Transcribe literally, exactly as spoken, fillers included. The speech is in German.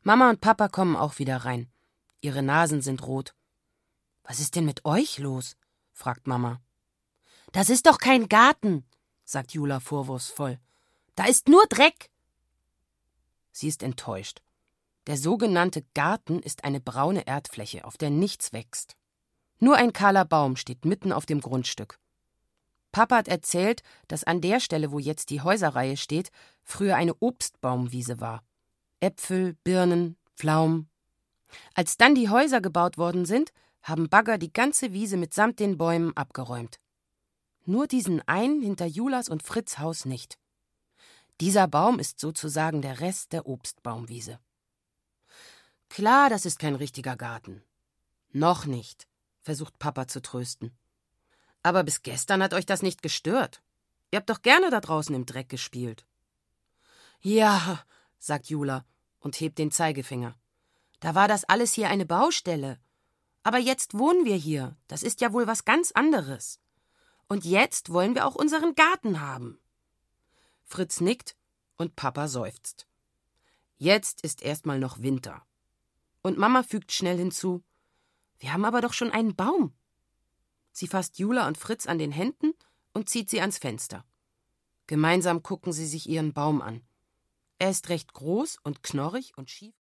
Mama und Papa kommen auch wieder rein. Ihre Nasen sind rot. »Was ist denn mit euch los?« fragt Mama. »Das ist doch kein Garten«, sagt Jula vorwurfsvoll. »Da ist nur Dreck.« Sie ist enttäuscht. Der sogenannte Garten ist eine braune Erdfläche, auf der nichts wächst. Nur ein kahler Baum steht mitten auf dem Grundstück. Papa hat erzählt, dass an der Stelle, wo jetzt die Häuserreihe steht, früher eine Obstbaumwiese war. Äpfel, Birnen, Pflaumen. Als dann die Häuser gebaut worden sind, haben Bagger die ganze Wiese mitsamt den Bäumen abgeräumt. Nur diesen einen hinter Julas und Fritz' Haus nicht. Dieser Baum ist sozusagen der Rest der Obstbaumwiese. Klar, das ist kein richtiger Garten. Noch nicht, versucht Papa zu trösten. Aber bis gestern hat euch das nicht gestört. Ihr habt doch gerne da draußen im Dreck gespielt. Ja, sagt Jula und hebt den Zeigefinger. Da war das alles hier eine Baustelle. Aber jetzt wohnen wir hier. Das ist ja wohl was ganz anderes. Und jetzt wollen wir auch unseren Garten haben. Fritz nickt und Papa seufzt. Jetzt ist erstmal noch Winter. Und Mama fügt schnell hinzu: Wir haben aber doch schon einen Baum. Sie fasst Jula und Fritz an den Händen und zieht sie ans Fenster. Gemeinsam gucken sie sich ihren Baum an. Er ist recht groß und knorrig und schief.